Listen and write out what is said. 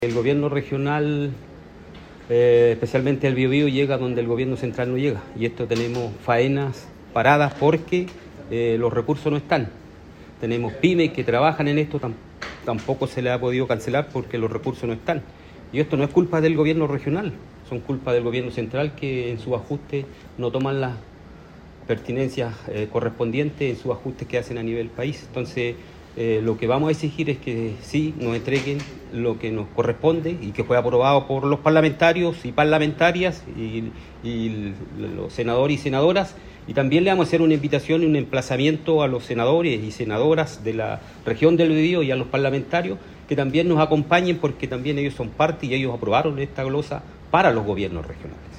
El gobierno regional, especialmente el Biobío, llega donde el gobierno central no llega. Y esto tenemos faenas paradas porque los recursos no están. Tenemos pymes que trabajan en esto, tampoco se les ha podido cancelar porque los recursos no están. Y esto no es culpa del gobierno regional, son culpa del gobierno central que en sus ajustes no toman las pertinencias correspondientes en sus ajustes que hacen a nivel país. Entonces, lo que vamos a exigir es que sí nos entreguen lo que nos corresponde y que fue aprobado por los parlamentarios y parlamentarias y los senadores y senadoras. Y también le vamos a hacer una invitación y un emplazamiento a los senadores y senadoras de la región del Biobío y a los parlamentarios que también nos acompañen, porque también ellos son parte y ellos aprobaron esta glosa para los gobiernos regionales.